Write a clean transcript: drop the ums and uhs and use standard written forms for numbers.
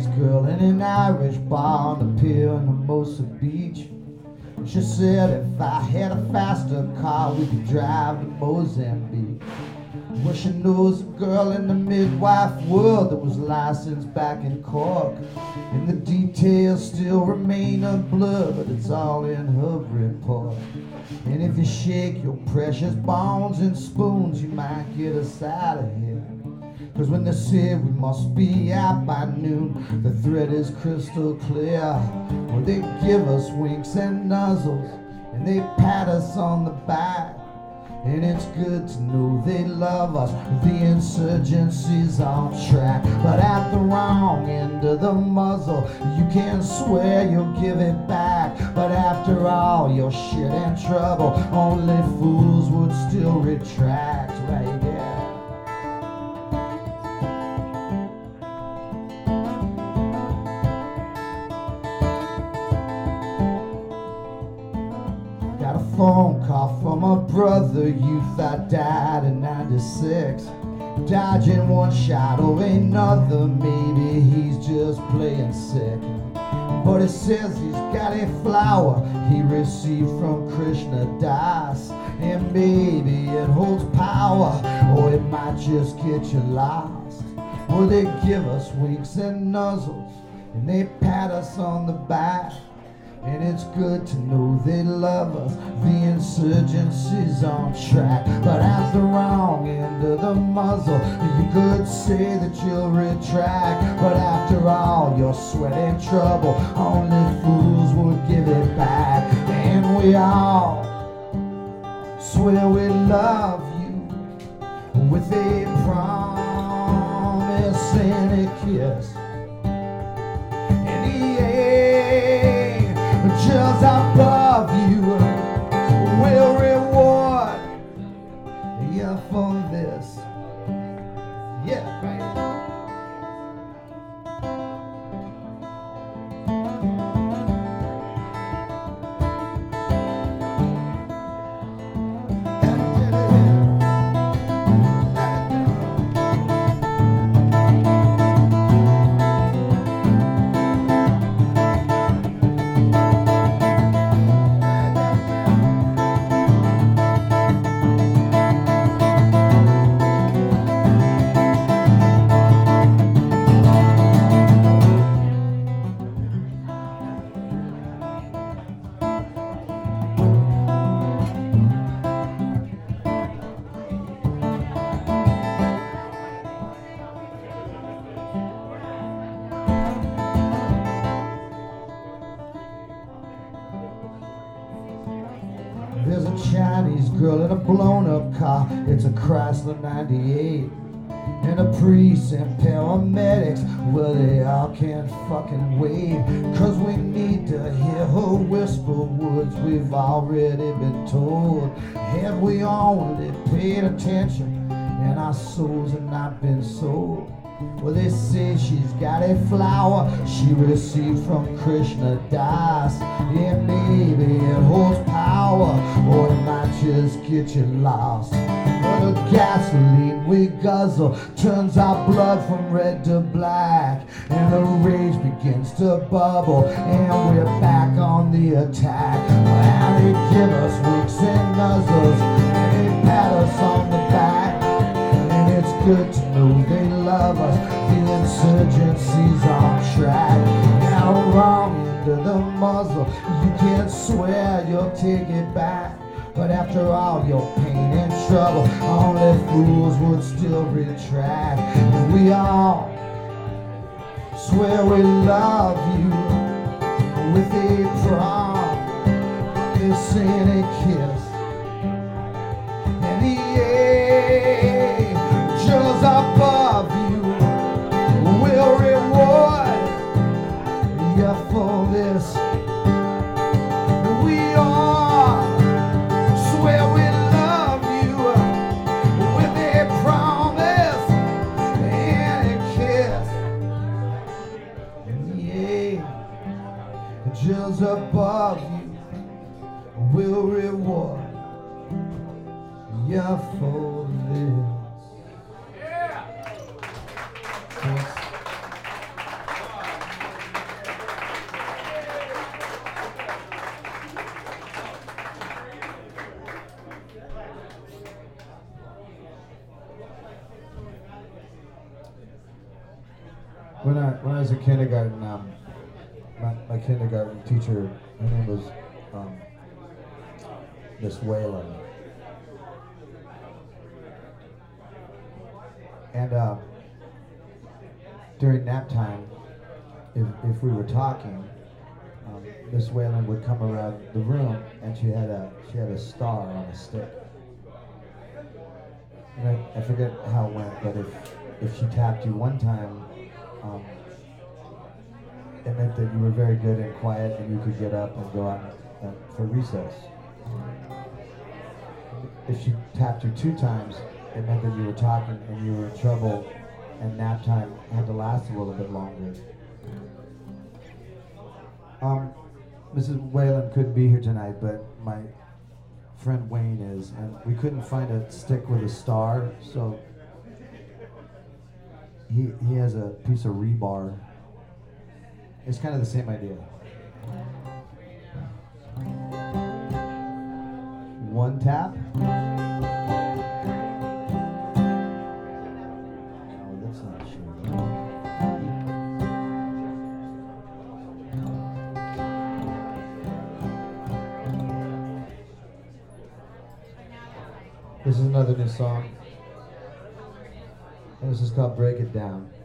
Chinese girl in an Irish bar on the pier on Hermosa Beach. She said if I had a faster car, we could drive to Mozambique. Well, she knows a girl in the midwife world that was licensed back in Cork. And the details still remain a blur, but it's all in her report. And if you shake your precious bones and spoons, you might get us out of here. Cause when they say we must be out by noon, the thread is crystal clear. Well, they give us winks and nuzzles, and they pat us on the back. And it's good to know they love us. The insurgency's on track, but at the wrong end of the muzzle, you can swear you'll give it back. But after all your shit and trouble, only fools would still retract, right? Yeah. Got a phone call from a brother youth that died in 96. Dodging one shot or another, maybe he's just playing sick. But he says he's got a flower he received from Krishna Das. And maybe it holds power, or it might just get you lost. Well, they give us winks and nuzzles, and they pat us on the back. And it's good to know they love us. The insurgency's on track, but at the wrong end of the muzzle, you could say that you'll retract. But after all your sweat and trouble, only fools would give it back. And we all swear we love you with a promise and a kiss. And just above you will reward you for this. Yeah, right. There's a Chinese girl in a blown-up car. It's a Chrysler 98. And a priest and paramedics, well, they all can't fucking wait. Cause we need to hear her whisper words we've already been told. Have we only paid attention and our souls have not been sold? Well, they say she's got a flower she received from Krishna Das. Yeah, maybe it holds power, or it might just get you lost. Well, the gasoline we guzzle turns our blood from red to black, and the rage begins to bubble, and we're back on the attack. Well, they give us winks and nuzzles, and they pat us on the back. And it's good to know they love us. The insurgency's on track. Now wrong end of the muzzle, you can't swear you'll take it back. But after all your pain and trouble, only fools would still retract. And we all swear we love you with a promise and a kiss. And the angels above you will reward you for this. We all swear we love you with a promise and a kiss. And the angels above you will reward you for this. Yeah. Thanks. when I was in kindergarten, my kindergarten teacher, her name was Miss Whalen, and during nap time, if we were talking, Miss Whalen would come around the room, and she had a star on a stick. And I forget how it went, but if she tapped you one time, it meant that you were very good and quiet, and you could get up and go out for recess. If she tapped you 2 times, it meant that you were talking and you were in trouble, and nap time had to last a little bit longer. Mrs. Whalen couldn't be here tonight, but my friend Wayne is, and we couldn't find a stick with a star, so he has a piece of rebar. It's kind of the same idea. One tap. Oh, that's not sure. This is another new song, and this is called Break It Down.